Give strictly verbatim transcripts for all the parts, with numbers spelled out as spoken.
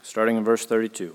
starting in verse thirty-two.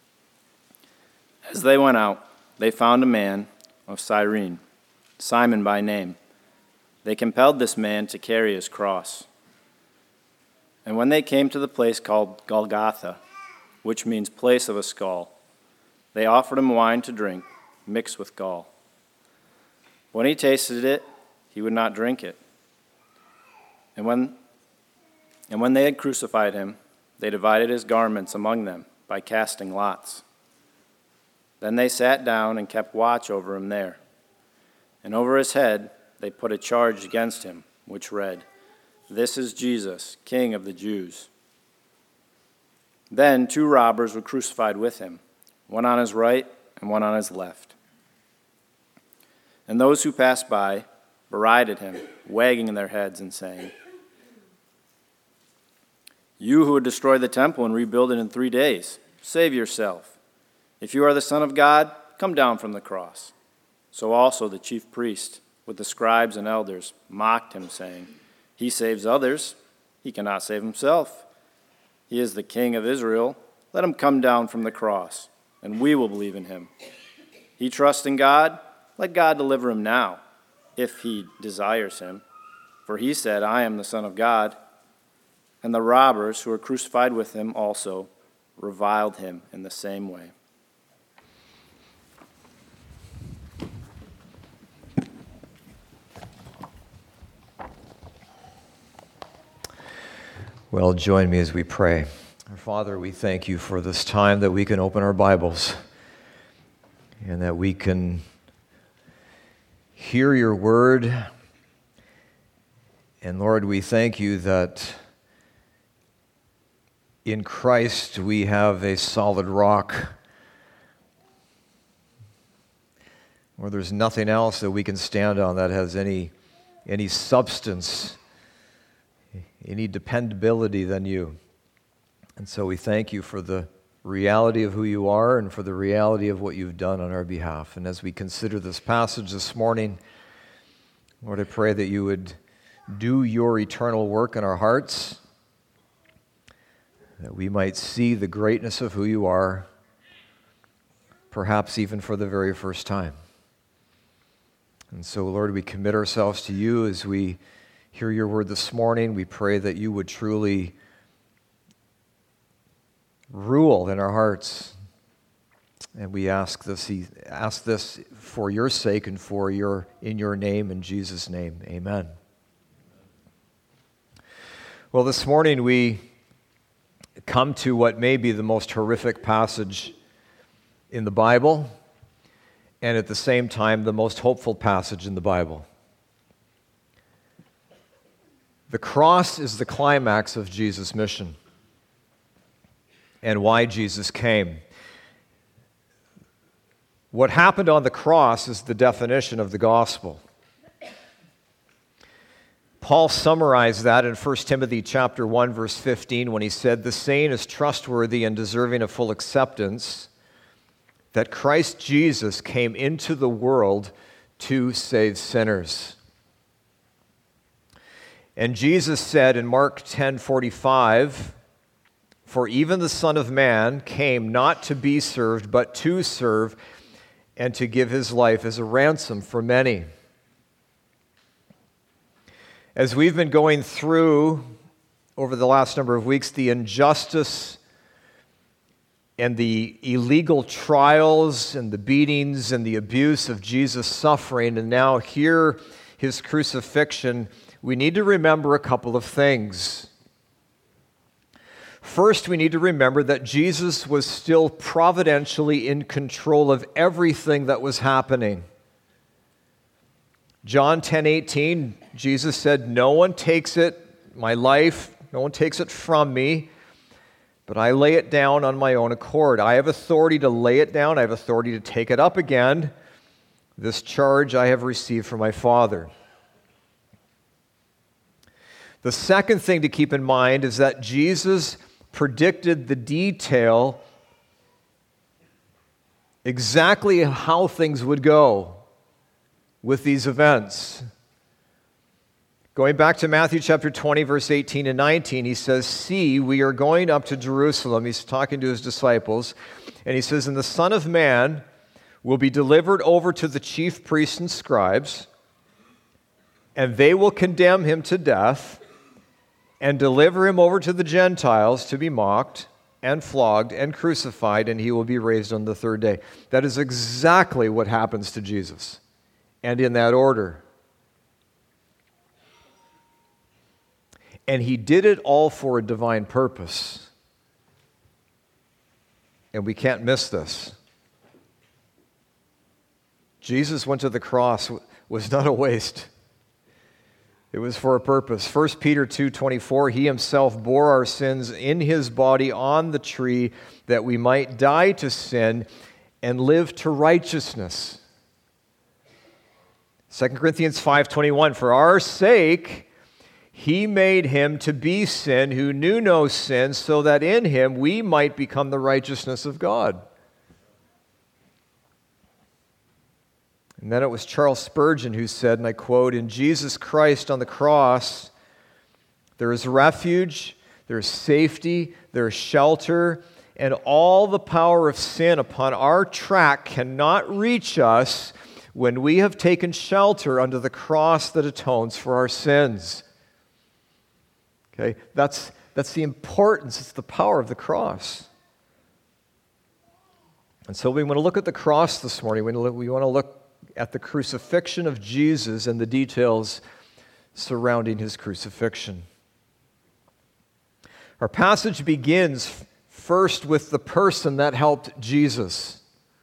As they went out, they found a man of Cyrene, Simon by name. They compelled this man to carry his cross. And when they came to the place called Golgotha, which means place of a skull, they offered him wine to drink, mixed with gall. When he tasted it, he would not drink it. And when, and when they had crucified him, they divided his garments among them by casting lots. Then they sat down and kept watch over him there. And over his head they put a charge against him, which read, "This is Jesus, King of the Jews." Then two robbers were crucified with him, one on his right and one on his left. And those who passed by derided him, wagging their heads and saying, "You who would destroy the temple and rebuild it in three days, save yourself. If you are the Son of God, come down from the cross." So also the chief priest, with the scribes and elders, mocked him, saying, "He saves others. He cannot save himself. He is the King of Israel. Let him come down from the cross, and we will believe in him. He trusts in God. Let God deliver him now, if he desires him. For he said, 'I am the Son of God.'" And the robbers who were crucified with him also reviled him in the same way. Well, join me as we pray. Our Father, we thank you for this time that we can open our Bibles and that we can hear your word. And Lord, we thank you that in Christ we have a solid rock where there's nothing else that we can stand on that has any, any substance, any dependability than you. And so we thank you for the reality of who you are and for the reality of what you've done on our behalf. And as we consider this passage this morning, Lord, I pray that you would do your eternal work in our hearts, that we might see the greatness of who you are, perhaps even for the very first time. And so, Lord, we commit ourselves to you as we hear your word this morning. We pray that you would truly rule in our hearts. And we ask this, ask this for your sake and for your, in your name, in Jesus' name. Amen. Well, this morning we come to what may be the most horrific passage in the Bible, and at the same time, the most hopeful passage in the Bible. The cross is the climax of Jesus' mission and why Jesus came. What happened on the cross is the definition of the gospel. Paul summarized that in First Timothy chapter one, verse fifteen, when he said, "The saying is trustworthy and deserving of full acceptance, that Christ Jesus came into the world to save sinners." And Jesus said in Mark ten forty-five, "For even the Son of Man came not to be served, but to serve, and to give his life as a ransom for many." As we've been going through over the last number of weeks, the injustice and the illegal trials and the beatings and the abuse of Jesus' suffering, and now here his crucifixion, we need to remember a couple of things. First, we need to remember that Jesus was still providentially in control of everything that was happening. John ten eighteen, Jesus said, "No one takes it, my life, no one takes it from me, but I lay it down on my own accord. I have authority to lay it down. I have authority to take it up again. This charge I have received from my Father." The second thing to keep in mind is that Jesus predicted the detail, exactly how things would go with these events. Going back to Matthew chapter twenty, verse eighteen and nineteen, he says, "See, we are going up to Jerusalem." He's talking to his disciples. And he says, "And the Son of Man will be delivered over to the chief priests and scribes, and they will condemn him to death and deliver him over to the Gentiles to be mocked and flogged and crucified, and he will be raised on the third day." That is exactly what happens to Jesus, and in that order. And he did it all for a divine purpose. And we can't miss this. Jesus went to the cross was not a waste. It was for a purpose. First Peter two twenty-four, "He himself bore our sins in his body on the tree, that we might die to sin and live to righteousness." Second Corinthians five twenty-one, "For our sake he made him to be sin who knew no sin, so that in him we might become the righteousness of God." And then it was Charles Spurgeon who said, and I quote, "In Jesus Christ on the cross, there is refuge, there is safety, there is shelter, and all the power of sin upon our track cannot reach us when we have taken shelter under the cross that atones for our sins." Okay, that's, that's the importance, it's the power of the cross. And so we want to look at the cross this morning. We want to look, we want to look at the crucifixion of Jesus and the details surrounding his crucifixion. Our passage begins first with the person that helped Jesus.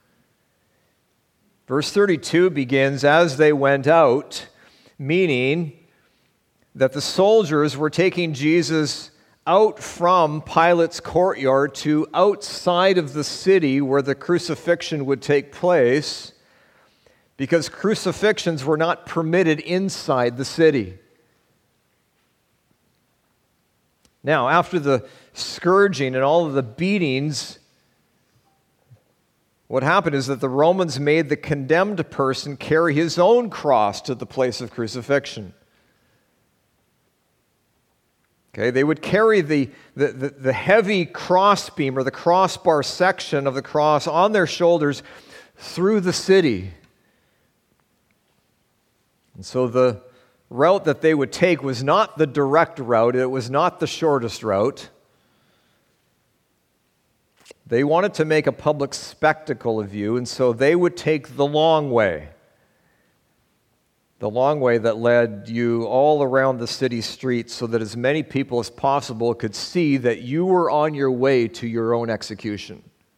Verse thirty-two begins, "As they went out," meaning that the soldiers were taking Jesus out from Pilate's courtyard to outside of the city where the crucifixion would take place, because crucifixions were not permitted inside the city. Now, after the scourging and all of the beatings, what happened is that the Romans made the condemned person carry his own cross to the place of crucifixion. Okay, they would carry the, the, the, the heavy crossbeam or the crossbar section of the cross on their shoulders through the city. And so the route that they would take was not the direct route, it was not the shortest route. They wanted to make a public spectacle of you, and so they would take the long way. The long way that led you all around the city streets so that as many people as possible could see that you were on your way to your own execution.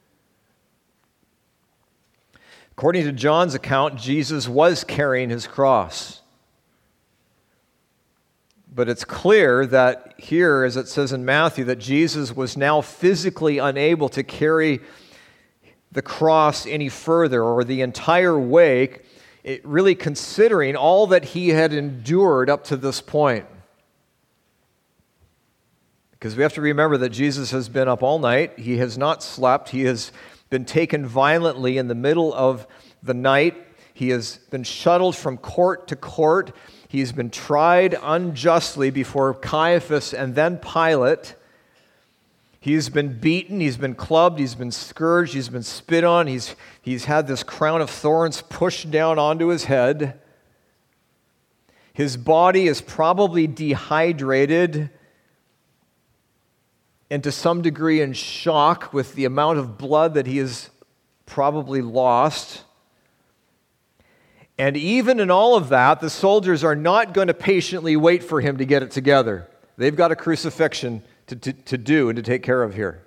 According to John's account, Jesus was carrying his cross. But it's clear that here, as it says in Matthew, that Jesus was now physically unable to carry the cross any further or the entire way, it really considering all that he had endured up to this point. Because we have to remember that Jesus has been up all night. He has not slept. He has been taken violently in the middle of the night. He has been shuttled from court to court. He has been tried unjustly before Caiaphas and then Pilate. He's been beaten, he's been clubbed, he's been scourged, he's been spit on, he's, he's had this crown of thorns pushed down onto his head. His body is probably dehydrated and to some degree in shock with the amount of blood that he has probably lost. And even in all of that, the soldiers are not going to patiently wait for him to get it together. They've got a crucifixion To, to, to do and to take care of here.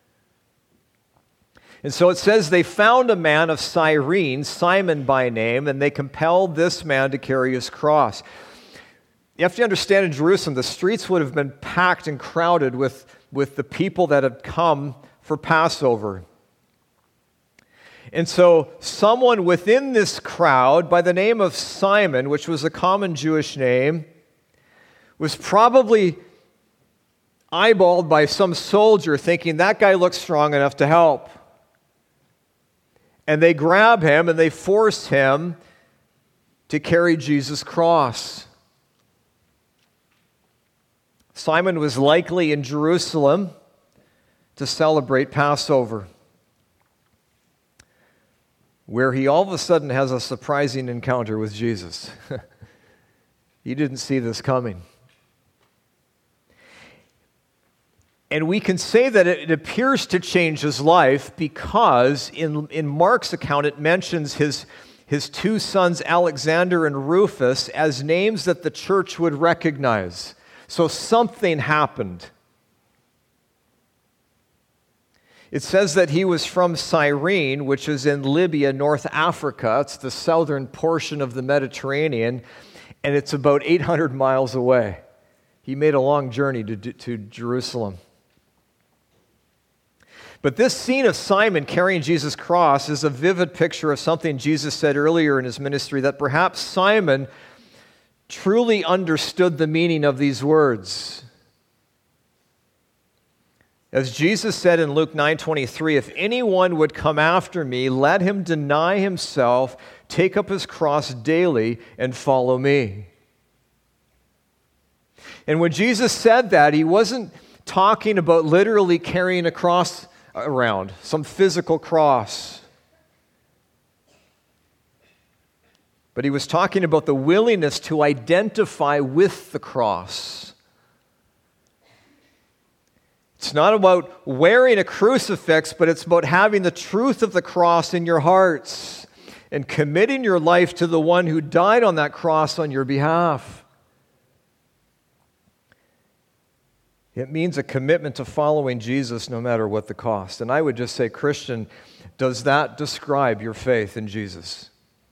And so it says they found a man of Cyrene, Simon by name, and they compelled this man to carry his cross. You have to understand, in Jerusalem, the streets would have been packed and crowded with, with the people that had come for Passover. And so someone within this crowd by the name of Simon, which was a common Jewish name, was probably eyeballed by some soldier thinking that guy looks strong enough to help. And they grab him and they force him to carry Jesus' cross. Simon was likely in Jerusalem to celebrate Passover, where he all of a sudden has a surprising encounter with Jesus. He didn't see this coming. And we can say that it appears to change his life because in, in Mark's account it mentions his, his two sons, Alexander and Rufus, as names that the church would recognize. So something happened. It says that he was from Cyrene, which is in Libya, North Africa. It's the southern portion of the Mediterranean, and it's about eight hundred miles away. He made a long journey to, to Jerusalem. But this scene of Simon carrying Jesus' cross is a vivid picture of something Jesus said earlier in his ministry, that perhaps Simon truly understood the meaning of these words. As Jesus said in Luke nine twenty-three, if anyone would come after me, let him deny himself, take up his cross daily, and follow me. And when Jesus said that, he wasn't talking about literally carrying a cross around, some physical cross. But he was talking about the willingness to identify with the cross. It's not about wearing a crucifix, but it's about having the truth of the cross in your hearts and committing your life to the one who died on that cross on your behalf. It means a commitment to following Jesus no matter what the cost. And I would just say, Christian, does that describe your faith in Jesus?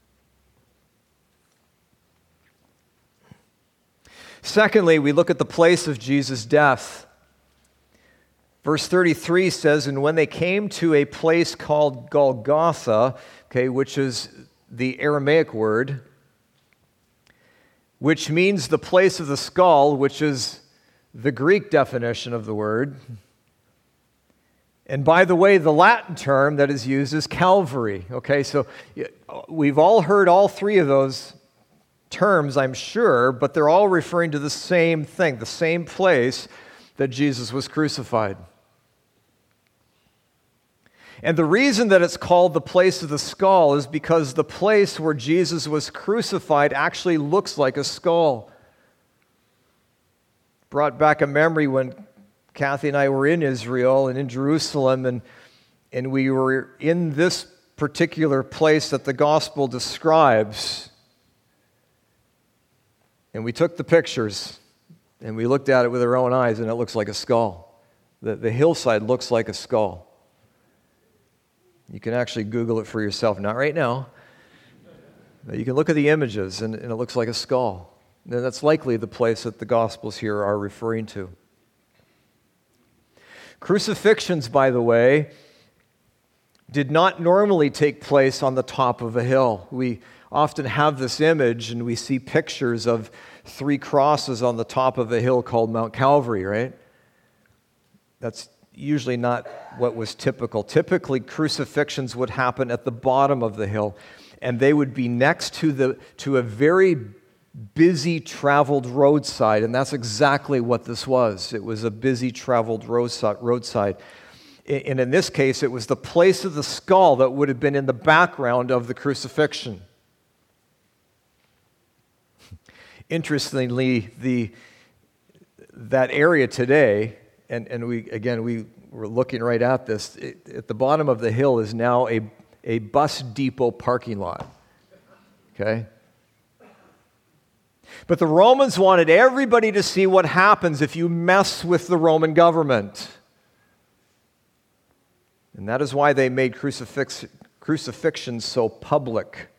Secondly, we look at the place of Jesus' death. Verse thirty-three says, and when they came to a place called Golgotha, okay, which is the Aramaic word, which means the place of the skull, which is the Greek definition of the word. And by the way, the Latin term that is used is Calvary. Okay, so we've all heard all three of those terms, I'm sure, but they're all referring to the same thing, the same place that Jesus was crucified. And the reason that it's called the place of the skull is because the place where Jesus was crucified actually looks like a skull. Brought back a memory when Kathy and I were in Israel and in Jerusalem, and, and we were in this particular place that the gospel describes. And we took the pictures, and we looked at it with our own eyes, and it looks like a skull. The, the hillside looks like a skull. You can actually Google it for yourself. Not right now. But you can look at the images, and, and it looks like a skull. And that's likely the place that the Gospels here are referring to. Crucifixions, by the way, did not normally take place on the top of a hill. We often have this image, and we see pictures of three crosses on the top of a hill called Mount Calvary, right? That's usually not what was typical. Typically, crucifixions would happen at the bottom of the hill, and they would be next to the to a very busy traveled roadside, and that's exactly what this was. It was a busy traveled roadside. And in this case, it was the place of the skull that would have been in the background of the crucifixion. Interestingly, the that area today, and, and we again, we were looking right at this, it, at the bottom of the hill is now a, a bus depot parking lot. Okay? But the Romans wanted everybody to see what happens if you mess with the Roman government. And that is why they made crucifix, crucifixions so public.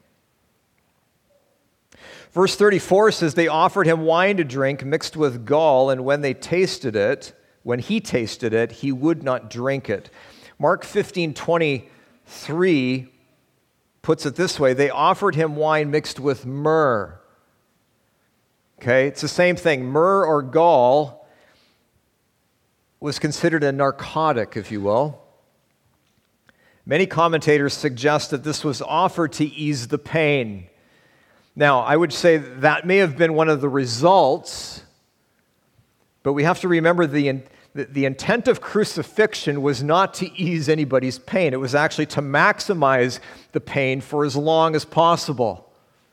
Verse thirty-four says, they offered him wine to drink mixed with gall, and when they tasted it, when he tasted it, he would not drink it. Mark fifteen twenty-three puts it this way, they offered him wine mixed with myrrh. Okay, it's the same thing. Myrrh or gall was considered a narcotic, if you will. Many commentators suggest that this was offered to ease the pain. Now, I would say that may have been one of the results But we have to remember the, the, the intent of crucifixion was not to ease anybody's pain. It was actually to maximize the pain for as long as possible.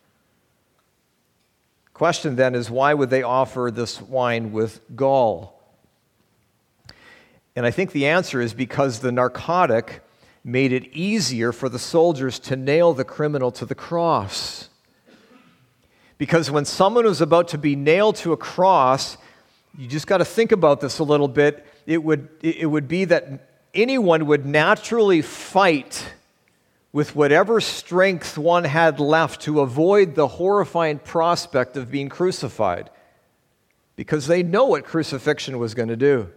Question then is, why would they offer this wine with gall? And I think the answer is because the narcotic made it easier for the soldiers to nail the criminal to the cross. Because when someone was about to be nailed to a cross, you just got to think about this a little bit. It would, it would be that anyone would naturally fight with whatever strength one had left to avoid the horrifying prospect of being crucified, because they know what crucifixion was going to do.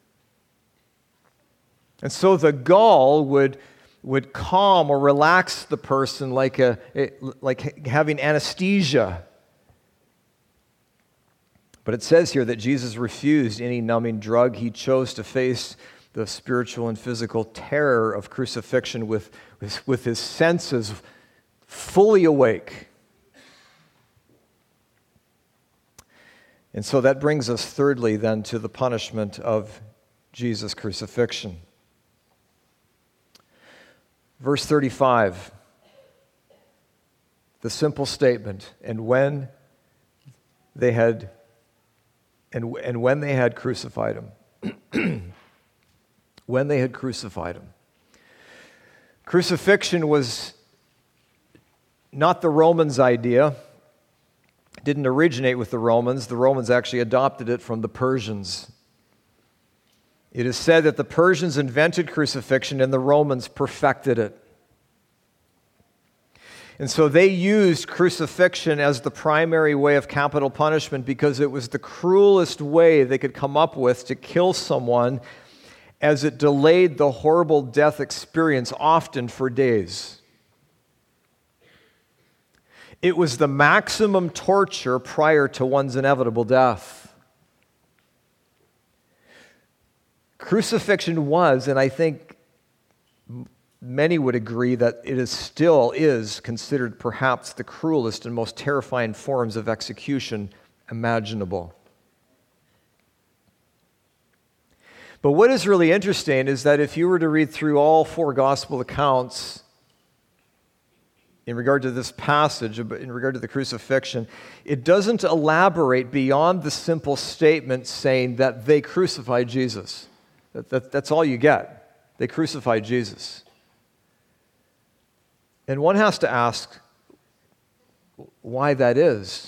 And so the gall would, would calm or relax the person like, a, like having anesthesia. But it says here that Jesus refused any numbing drug. He chose to face the spiritual and physical terror of crucifixion with, with, with his senses fully awake. And so that brings us thirdly then to the punishment of Jesus' crucifixion. Verse thirty-five, the simple statement, and when they had and, and when they had crucified him. When they had crucified him. Crucifixion was not the Romans' idea. It didn't originate with the Romans. The Romans actually adopted it from the Persians. It is said that the Persians invented crucifixion and the Romans perfected it. And so they used crucifixion as the primary way of capital punishment because it was the cruelest way they could come up with to kill someone, as it delayed the horrible death experience often for days. It was the maximum torture prior to one's inevitable death. Crucifixion was, and I think many would agree that it is still is considered perhaps the cruelest and most terrifying forms of execution imaginable. But what is really interesting is that if you were to read through all four gospel accounts in regard to this passage, in regard to the crucifixion, it doesn't elaborate beyond the simple statement saying that they crucified Jesus. That, that, that's all you get. They crucified Jesus. And one has to ask why that is.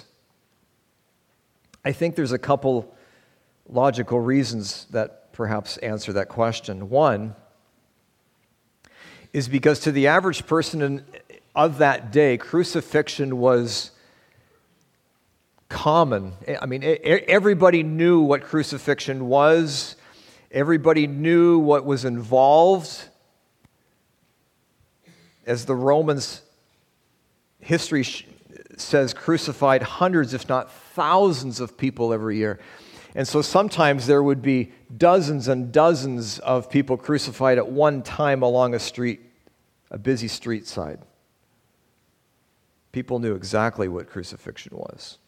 I think there's a couple logical reasons that perhaps answer that question. One is because to the average person in, of that day, crucifixion was common. I mean, everybody knew what crucifixion was. Everybody knew what was involved. As the Romans, history says, crucified hundreds, if not thousands of people every year. And so sometimes there would be dozens and dozens of people crucified at one time along a street, a busy street side. People knew exactly what crucifixion was.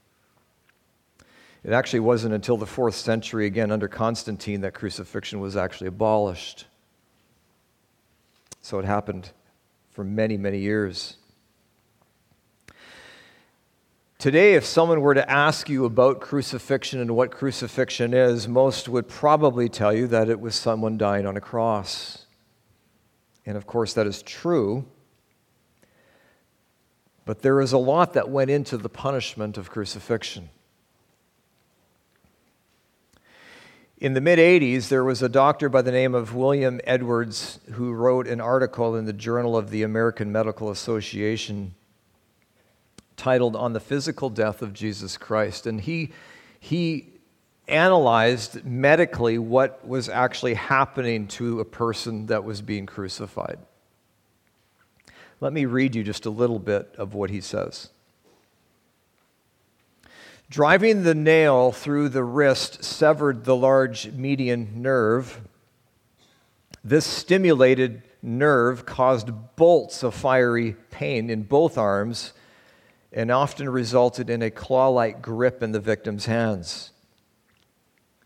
It actually wasn't until the fourth century, again under Constantine, that crucifixion was actually abolished. So it happened for many, many years. Today, if someone were to ask you about crucifixion and what crucifixion is, most would probably tell you that it was someone dying on a cross. And of course, that is true. But there is a lot that went into the punishment of crucifixion. In the mid-eighties, there was a doctor by the name of William Edwards who wrote an article in the Journal of the American Medical Association titled On the Physical Death of Jesus Christ. And he, he analyzed medically what was actually happening to a person that was being crucified. Let me read you just a little bit of what he says. Driving the nail through the wrist severed the large median nerve. This stimulated nerve caused bolts of fiery pain in both arms and often resulted in a claw-like grip in the victim's hands.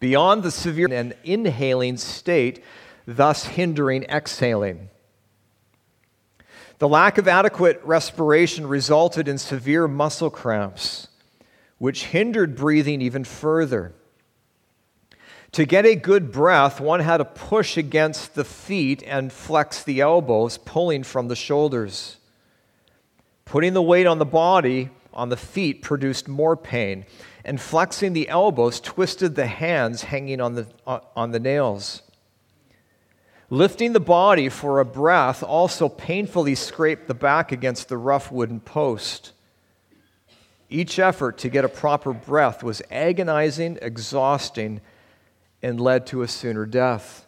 beyond the severe and inhaling state, thus hindering exhaling. The lack of adequate respiration resulted in severe muscle cramps, which hindered breathing even further. To get a good breath, one had to push against the feet and flex the elbows, pulling from the shoulders. Putting the weight on the body, on the feet, produced more pain, and flexing the elbows twisted the hands hanging on the, on the nails. Lifting the body for a breath also painfully scraped the back against the rough wooden post. Each effort to get a proper breath was agonizing, exhausting, and led to a sooner death.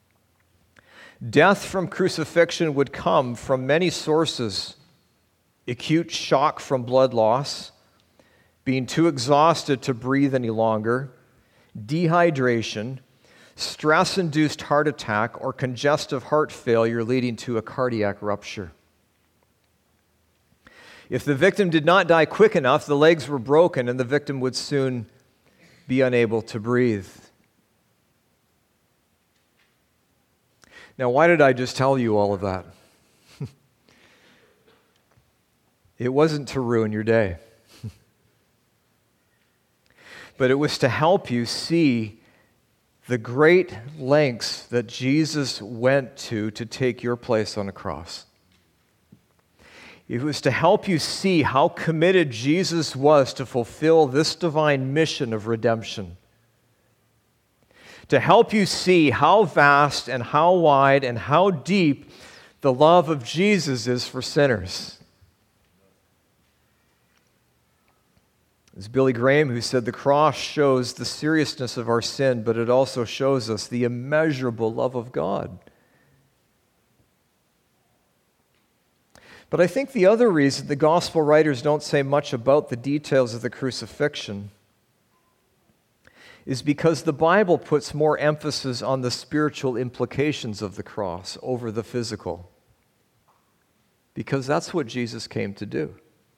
Death from crucifixion would come from many sources: acute shock from blood loss, being too exhausted to breathe any longer, dehydration, stress-induced heart attack, or congestive heart failure leading to a cardiac rupture. If the victim did not die quick enough, the legs were broken and the victim would soon be unable to breathe. Now, why did I just tell you all of that? It wasn't to ruin your day, but it was to help you see the great lengths that Jesus went to to take your place on a cross. It was to help you see how committed Jesus was to fulfill this divine mission of redemption. To help you see how vast and how wide and how deep the love of Jesus is for sinners. It's Billy Graham who said, "The cross shows the seriousness of our sin, but it also shows us the immeasurable love of God." But I think the other reason the gospel writers don't say much about the details of the crucifixion is because the Bible puts more emphasis on the spiritual implications of the cross over the physical. Because that's what Jesus came to do.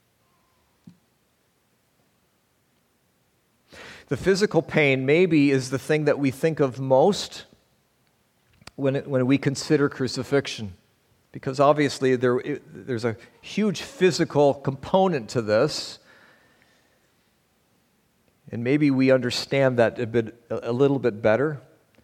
The physical pain maybe is the thing that we think of most when, it, when we consider crucifixion. Because obviously there, it, there's a huge physical component to this. And maybe we understand that a bit, a little bit better.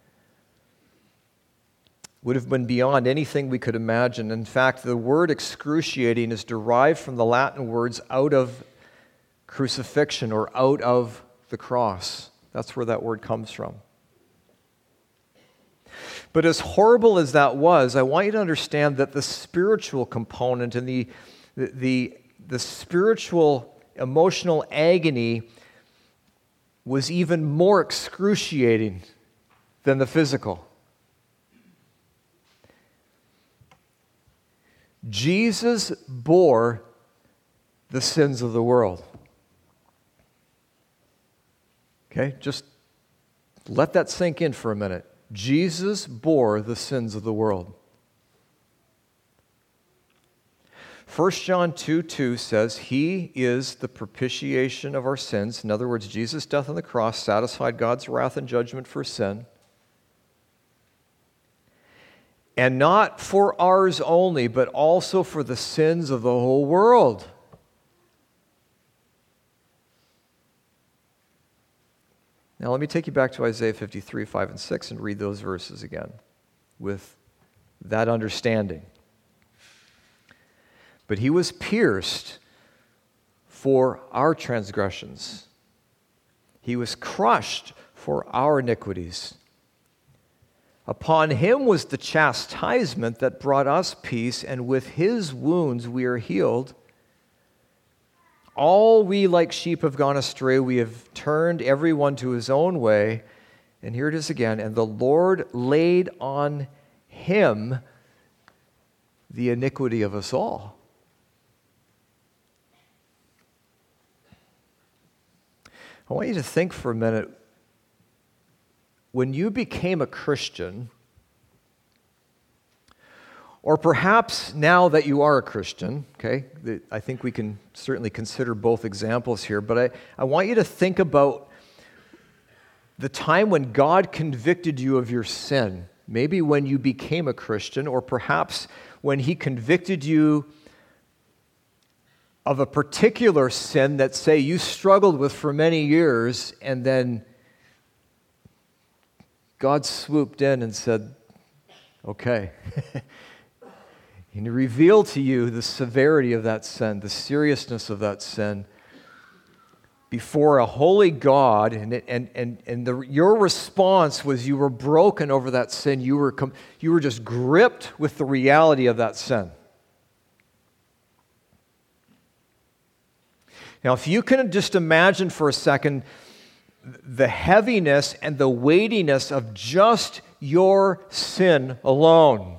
Would have been beyond anything we could imagine. In fact, the word excruciating is derived from the Latin words out of crucifixion or out of the cross. That's where that word comes from. But as horrible as that was, I want you to understand that the spiritual component and the, the, the, the spiritual emotional agony was even more excruciating than the physical. Jesus bore the sins of the world. Okay, just let that sink in for a minute. Jesus bore the sins of the world. First John two two says, "He is the propitiation of our sins." In other words, Jesus' death on the cross satisfied God's wrath and judgment for sin. And not for ours only, but also for the sins of the whole world. Now let me take you back to Isaiah fifty-three, five and six and read those verses again with that understanding. "But he was pierced for our transgressions. He was crushed for our iniquities. Upon him was the chastisement that brought us peace, and with his wounds we are healed. All we like sheep have gone astray. We have turned everyone to his own way." And here it is again. "And the Lord laid on him the iniquity of us all." I want you to think for a minute. When you became a Christian, or perhaps now that you are a Christian, okay, I think we can certainly consider both examples here, but I, I want you to think about the time when God convicted you of your sin, maybe when you became a Christian, or perhaps when he convicted you of a particular sin that, say, you struggled with for many years, and then God swooped in and said, okay. And he revealed to you the severity of that sin, the seriousness of that sin before a holy God, and it, and and and the, your response was you were broken over that sin. You were com- you were just gripped with the reality of that sin. Now, if you can just imagine for a second the heaviness and the weightiness of just your sin alone,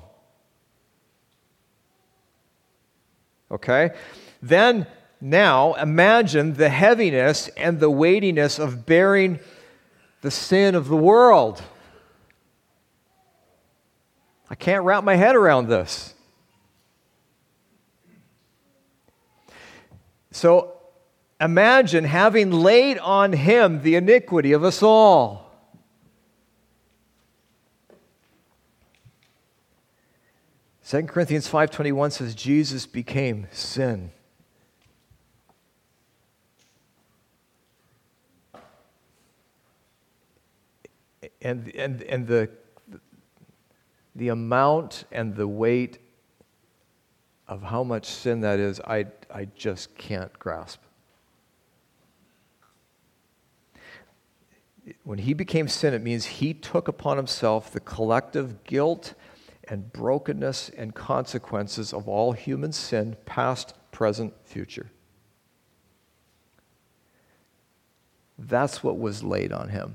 okay? Then, now, imagine the heaviness and the weightiness of bearing the sin of the world. I can't wrap my head around this. So, imagine having laid on him the iniquity of us all. Second Corinthians five twenty-one says, Jesus became sin. And, and, and the, the amount and the weight of how much sin that is, I, I just can't grasp. When he became sin, it means he took upon himself the collective guilt and brokenness and consequences of all human sin, past, present, future. That's what was laid on him.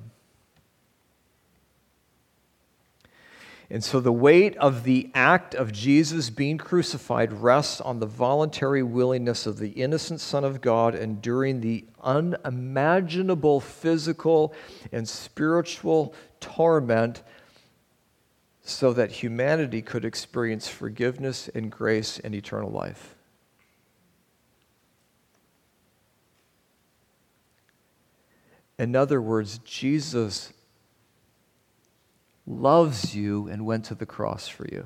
And so the weight of the act of Jesus being crucified rests on the voluntary willingness of the innocent Son of God enduring the unimaginable physical and spiritual torment so that humanity could experience forgiveness and grace and eternal life. In other words, Jesus loves you and went to the cross for you.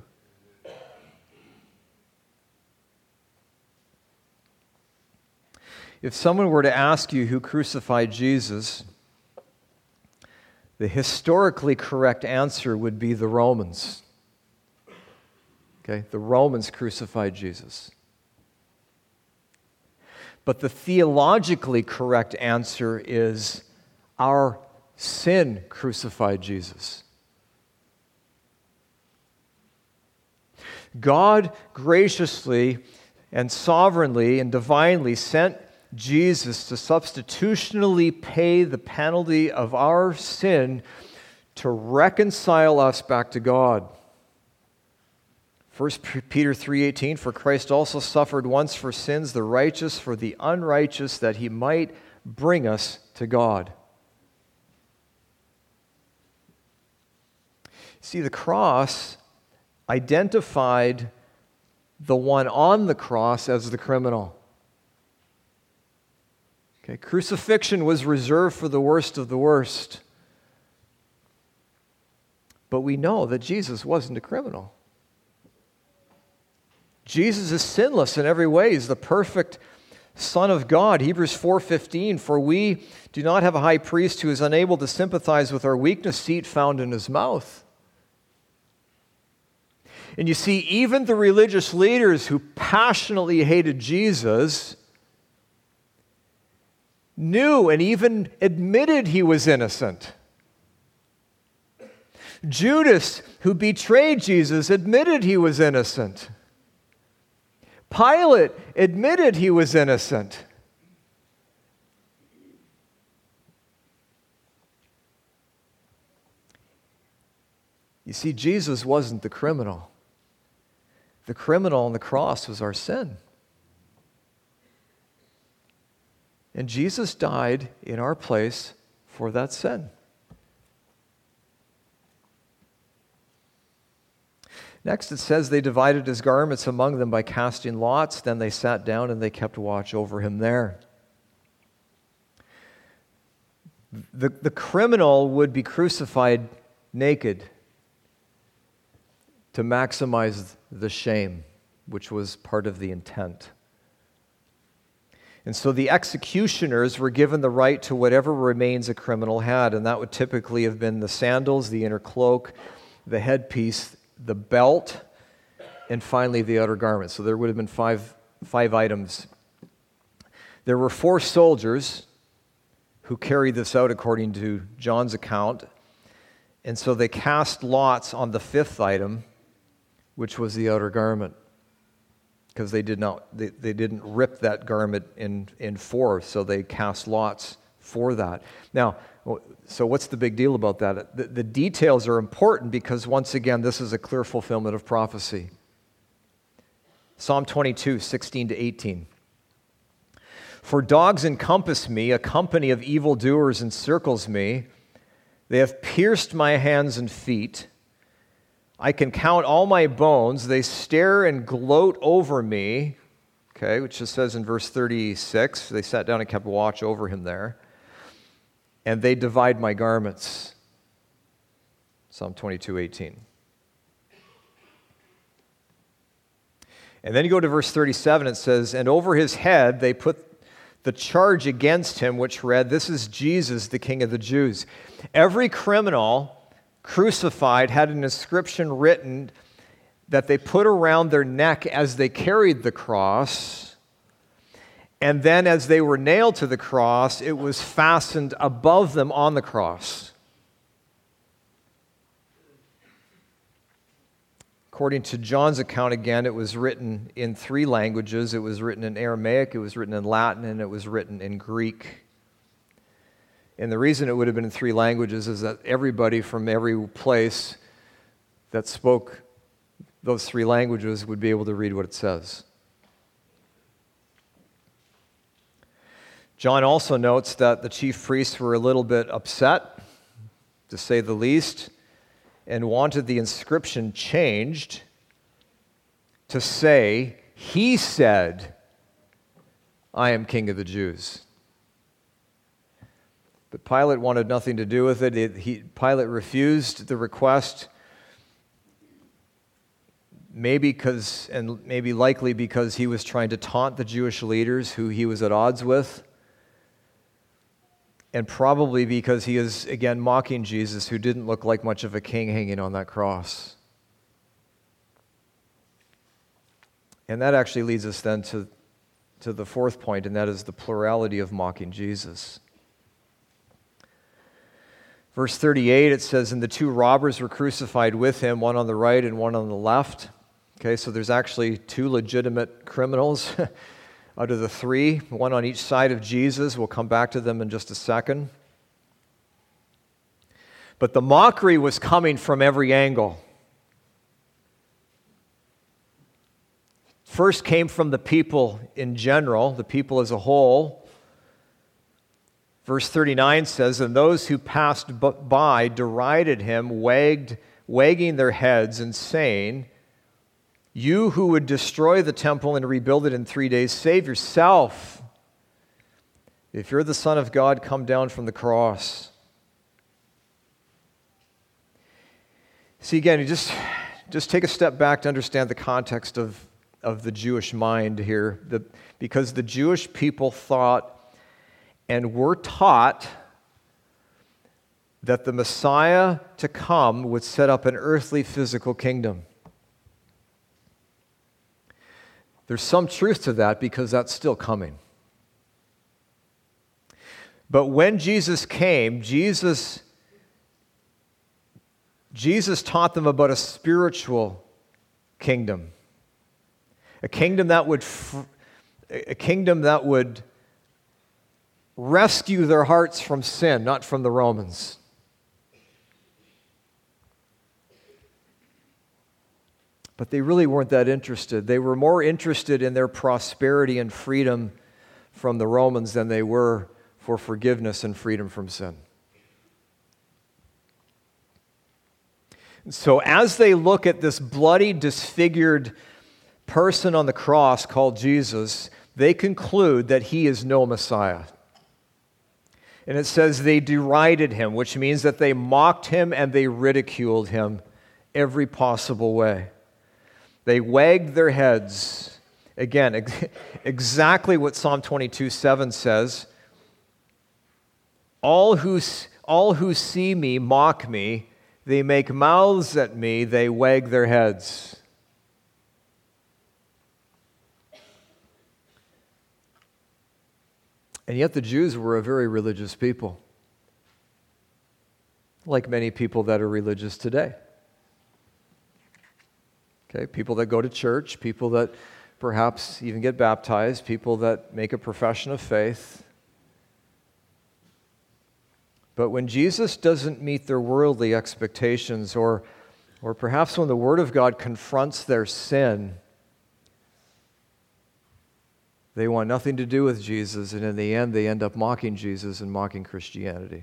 If someone were to ask you who crucified Jesus, the historically correct answer would be the Romans. Okay, the Romans crucified Jesus. But the theologically correct answer is our sin crucified Jesus. God graciously and sovereignly and divinely sent Jesus to substitutionally pay the penalty of our sin to reconcile us back to God. First Peter three eighteen, for Christ also suffered once for sins, the righteous for the unrighteous, that he might bring us to God. See, the cross identified the one on the cross as the criminal. Okay, crucifixion was reserved for the worst of the worst. But we know that Jesus wasn't a criminal. Jesus is sinless in every way. He's the perfect Son of God. Hebrews four fifteen, for we do not have a high priest who is unable to sympathize with our weakness, seat found in his mouth. And you see, even the religious leaders who passionately hated Jesus knew and even admitted he was innocent. Judas, who betrayed Jesus, admitted he was innocent. Pilate admitted he was innocent. You see, Jesus wasn't the criminal. The criminal on the cross was our sin. And Jesus died in our place for that sin. Next it says they divided his garments among them by casting lots. Then they sat down and they kept watch over him there. The, the criminal would be crucified naked to maximize the shame, which was part of the intent. And so the executioners were given the right to whatever remains a criminal had, and that would typically have been the sandals, the inner cloak, the headpiece, the belt, and finally the outer garment. So there would have been five, five items. There were four soldiers who carried this out according to John's account, and so they cast lots on the fifth item, which was the outer garment, because they did not they, they didn't rip that garment in, in four, so they cast lots for that. Now, so what's the big deal about that? The, the details are important because, once again, this is a clear fulfillment of prophecy. Psalm twenty-two, sixteen to eighteen. For dogs encompass me, a company of evildoers encircles me. They have pierced my hands and feet. I can count all my bones. They stare and gloat over me. Okay, which just says in verse thirty-six, they sat down and kept watch over him there. And they divide my garments. Psalm twenty-two, eighteen. And then you go to verse thirty-seven, it says, and over his head they put the charge against him, which read, this is Jesus, the King of the Jews. Every criminal crucified had an inscription written that they put around their neck as they carried the cross. And then as they were nailed to the cross, it was fastened above them on the cross. According to John's account, again, it was written in three languages. It was written in Aramaic, it was written in Latin, and it was written in Greek. And the reason it would have been in three languages is that everybody from every place that spoke those three languages would be able to read what it says. John also notes that the chief priests were a little bit upset, to say the least, and wanted the inscription changed to say, he said, I am King of the Jews. But Pilate wanted nothing to do with it. it he, Pilate refused the request, maybe because, and maybe likely because he was trying to taunt the Jewish leaders who he was at odds with, and probably because he is, again, mocking Jesus, who didn't look like much of a king hanging on that cross. And that actually leads us then to, to the fourth point, and that is the plurality of mocking Jesus. Verse thirty-eight, it says, and the two robbers were crucified with him, one on the right and one on the left. Okay, so there's actually two legitimate criminals out of the three, one on each side of Jesus. We'll come back to them in just a second. But the mockery was coming from every angle. First came from the people in general, the people as a whole. Verse thirty-nine says, and those who passed by derided him, wagged, wagging their heads and saying, you who would destroy the temple and rebuild it in three days, save yourself. If you're the Son of God, come down from the cross. See, again, you just, just take a step back to understand the context of, of the Jewish mind here. The, because the Jewish people thought and were taught that the Messiah to come would set up an earthly physical kingdom. There's some truth to that because that's still coming. But when Jesus came, Jesus, Jesus taught them about a spiritual kingdom. A kingdom that would, a kingdom that would rescue their hearts from sin, not from the Romans. But they really weren't that interested. They were more interested in their prosperity and freedom from the Romans than they were for forgiveness and freedom from sin. So as they look at this bloody, disfigured person on the cross called Jesus, they conclude that he is no Messiah. And it says they derided him, which means that they mocked him and they ridiculed him every possible way. They wagged their heads. Again, ex- exactly what Psalm twenty-two seven says. All who, all who see me mock me. They make mouths at me. They wag their heads. And yet the Jews were a very religious people, like many people that are religious today. Okay, people that go to church, people that perhaps even get baptized, people that make a profession of faith. But when Jesus doesn't meet their worldly expectations, or, or perhaps when the Word of God confronts their sin, they want nothing to do with Jesus, and in the end, they end up mocking Jesus and mocking Christianity.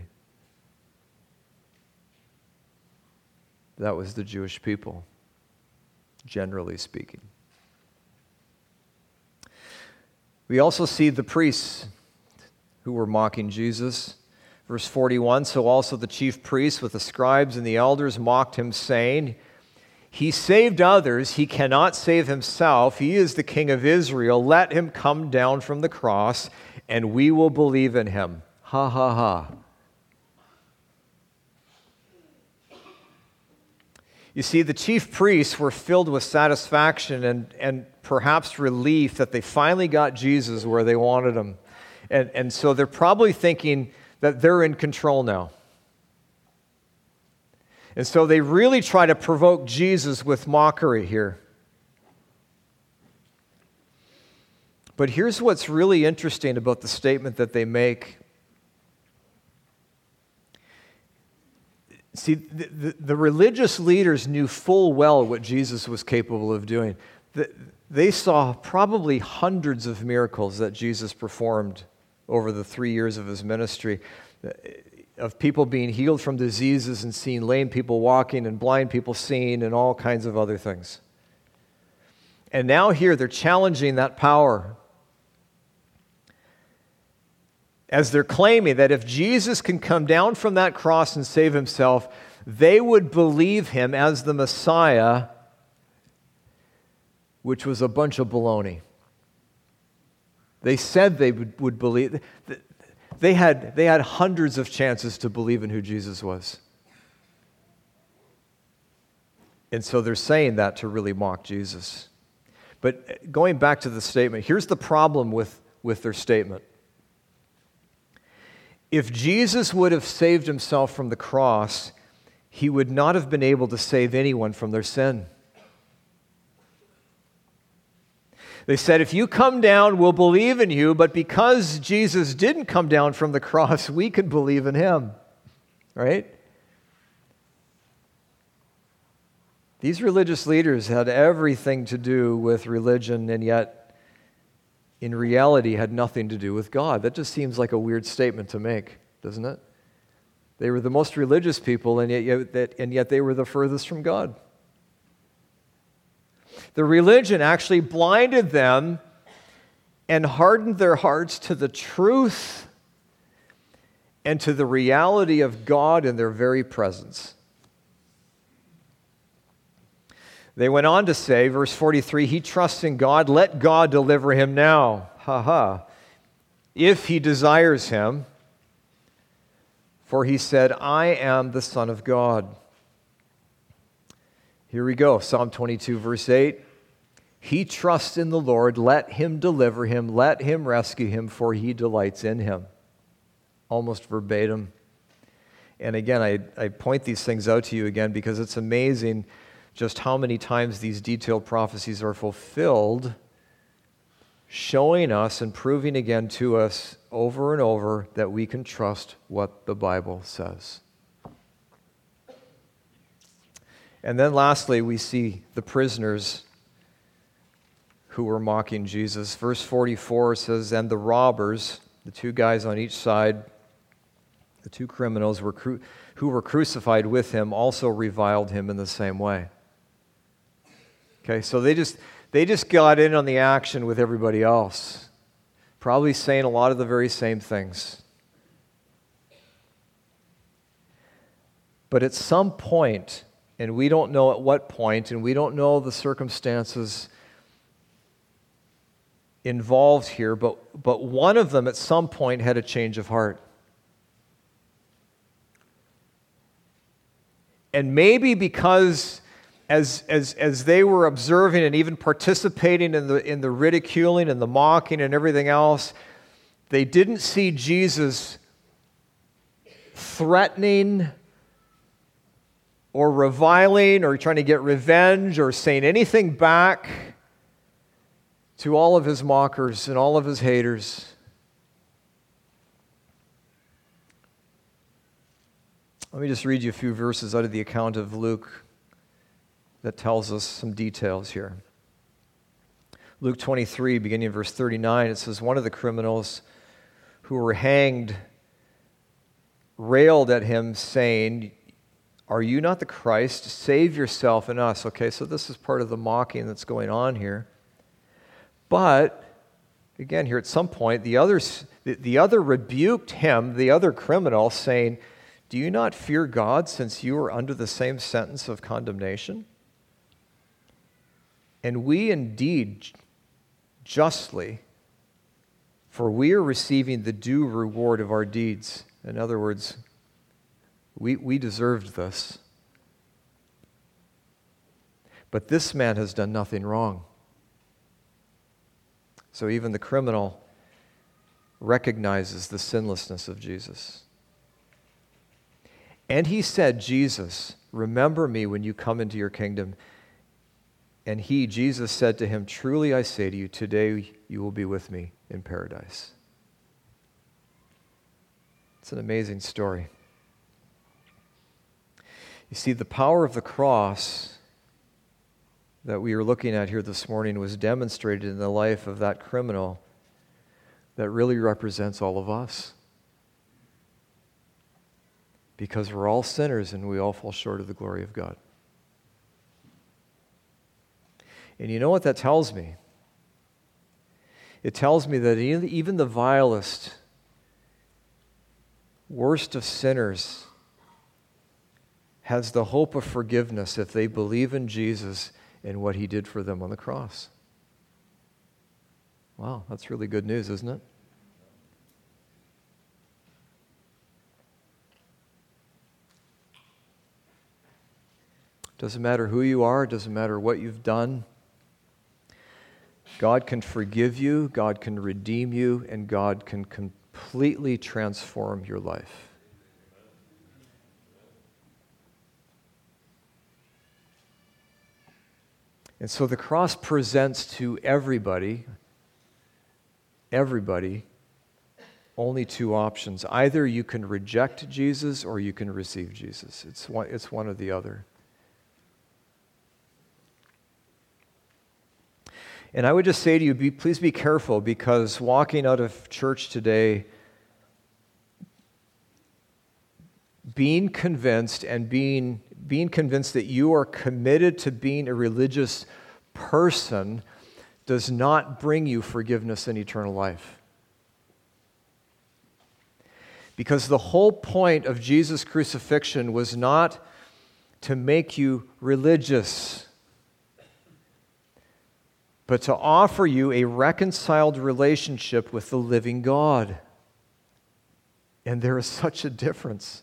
That was the Jewish people, generally speaking. We also see the priests who were mocking Jesus. Verse forty-one, so also the chief priests with the scribes and the elders mocked him, saying, he saved others, he cannot save himself. He is the King of Israel. Let him come down from the cross, and we will believe in him. Ha, ha, ha. You see, the chief priests were filled with satisfaction and, and perhaps relief that they finally got Jesus where they wanted him. And, and so they're probably thinking that they're in control now. And so they really try to provoke Jesus with mockery here. But here's what's really interesting about the statement that they make. See, the, the, the religious leaders knew full well what Jesus was capable of doing. The, they saw probably hundreds of miracles that Jesus performed over the three years of his ministry, of people being healed from diseases and seeing lame people walking and blind people seeing and all kinds of other things. And now here they're challenging that power as they're claiming that if Jesus can come down from that cross and save himself, they would believe him as the Messiah, which was a bunch of baloney. They said they would, would believe. They had, they had hundreds of chances to believe in who Jesus was. And so they're saying that to really mock Jesus. But going back to the statement, here's the problem with, with their statement. If Jesus would have saved himself from the cross, he would not have been able to save anyone from their sin. They said, if you come down, we'll believe in you, but because Jesus didn't come down from the cross, we can believe in him. Right? These religious leaders had everything to do with religion, and yet, in reality, had nothing to do with God. That just seems like a weird statement to make, doesn't it? They were the most religious people, and yet, and yet they were the furthest from God. The religion actually blinded them and hardened their hearts to the truth and to the reality of God in their very presence. They went on to say, verse forty-three, he trusts in God, let God deliver him now. Ha ha. If he desires him, for he said, I am the Son of God. Here we go, Psalm twenty-two, verse eight. He trusts in the Lord, let him deliver him, let him rescue him, for he delights in him. Almost verbatim. And again, I, I point these things out to you again because it's amazing just how many times these detailed prophecies are fulfilled, showing us and proving again to us over and over that we can trust what the Bible says. And then lastly, we see the prisoners who were mocking Jesus. Verse forty-four says, and the robbers, the two guys on each side, the two criminals were cru- who were crucified with him, also reviled him in the same way. Okay, so they just they just got in on the action with everybody else, probably saying a lot of the very same things. But at some point, and we don't know at what point, and we don't know the circumstances involved here, but, but one of them at some point had a change of heart. And maybe because as, as, as they were observing and even participating in the, in the ridiculing and the mocking and everything else, they didn't see Jesus threatening or reviling or trying to get revenge or saying anything back to all of his mockers and all of his haters. Let me just read you a few verses out of the account of Luke that tells us some details here. Luke twenty-three, beginning in verse thirty-nine, it says, one of the criminals who were hanged railed at him, saying, "Are you not the Christ? Save yourself and us." Okay, so this is part of the mocking that's going on here. But, again, here at some point, the, others, the, the other rebuked him, the other criminal, saying, "Do you not fear God, since you are under the same sentence of condemnation? And we indeed justly, for we are receiving the due reward of our deeds." In other words, we, we deserved this. But this man has done nothing wrong. So even the criminal recognizes the sinlessness of Jesus. And he said, "Jesus, remember me when you come into your kingdom." And he, Jesus, said to him, "Truly I say to you, today you will be with me in paradise." It's an amazing story. You see, the power of the cross that we are looking at here this morning was demonstrated in the life of that criminal that really represents all of us. Because we're all sinners and we all fall short of the glory of God. And you know what that tells me? It tells me that even the vilest, worst of sinners has the hope of forgiveness if they believe in Jesus and what he did for them on the cross. Wow, that's really good news, isn't it? Doesn't matter who you are, doesn't matter what you've done. God can forgive you, God can redeem you, and God can completely transform your life. And so the cross presents to everybody, everybody, only two options. Either you can reject Jesus or you can receive Jesus. It's one, it's one or the other. And I would just say to you, be, please be careful, because walking out of church today, being convinced and being, being convinced that you are committed to being a religious person does not bring you forgiveness and eternal life. Because the whole point of Jesus' crucifixion was not to make you religious, but to offer you a reconciled relationship with the living God. And there is such a difference.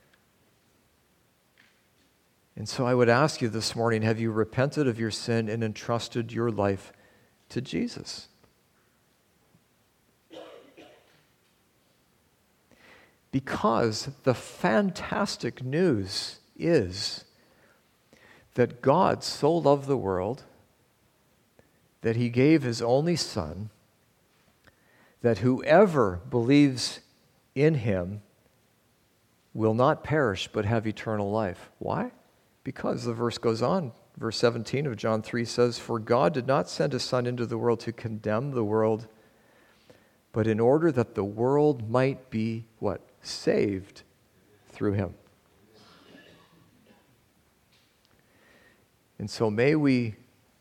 And so I would ask you this morning, have you repented of your sin and entrusted your life to Jesus? Because the fantastic news is that God so loved the world that he gave his only Son, that whoever believes in him will not perish but have eternal life. Why? Because the verse goes on. Verse seventeen of John three says, "For God did not send his Son into the world to condemn the world, but in order that the world might be," what? "Saved through him." And so may we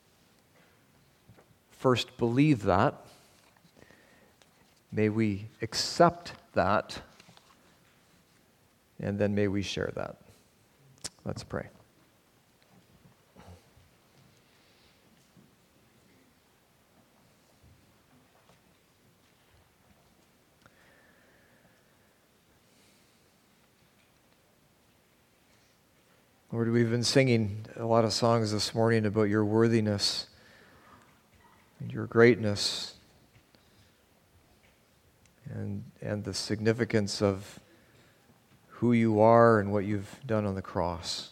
first believe that. May we accept that. And then may we share that. Let's pray. Lord, we've been singing a lot of songs this morning about your worthiness and your greatness and, and the significance of who you are and what you've done on the cross.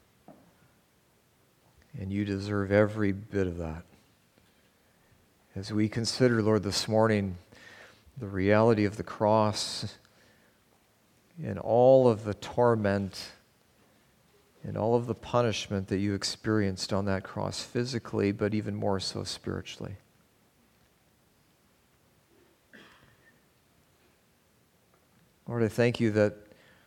And you deserve every bit of that. As we consider, Lord, this morning the reality of the cross and all of the torment and all of the punishment that you experienced on that cross physically, but even more so spiritually. Lord, I thank you that,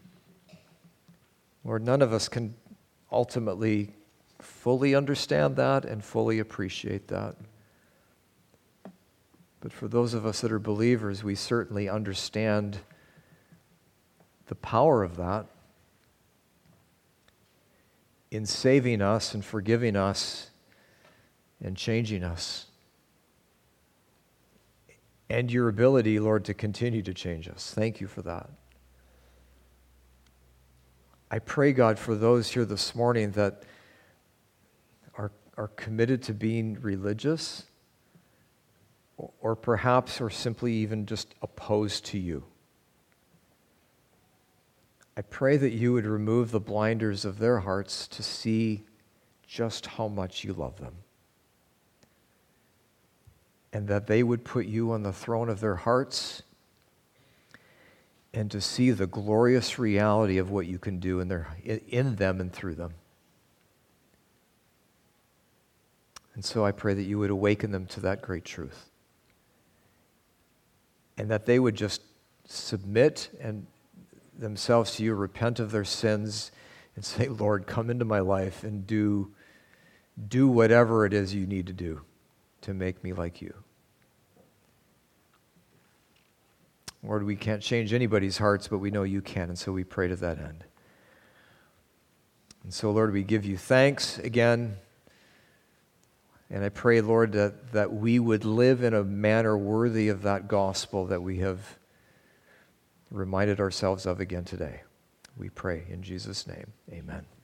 Lord, none of us can ultimately fully understand that and fully appreciate that. But for those of us that are believers, we certainly understand the power of that in saving us and forgiving us and changing us. And your ability, Lord, to continue to change us. Thank you for that. I pray, God, for those here this morning that are, are committed to being religious, or, or perhaps are simply even just opposed to you. I pray that you would remove the blinders of their hearts to see just how much you love them. And that they would put you on the throne of their hearts and to see the glorious reality of what you can do in, their, in them and through them. And so I pray that you would awaken them to that great truth. And that they would just submit and themselves to you, repent of their sins, and say, Lord, come into my life and do, do whatever it is you need to do to make me like you. Lord, we can't change anybody's hearts, but we know you can, and so we pray to that end. And so, Lord, we give you thanks again, and I pray, Lord, that, that we would live in a manner worthy of that gospel that we have reminded ourselves of again today. We pray in Jesus' name, amen.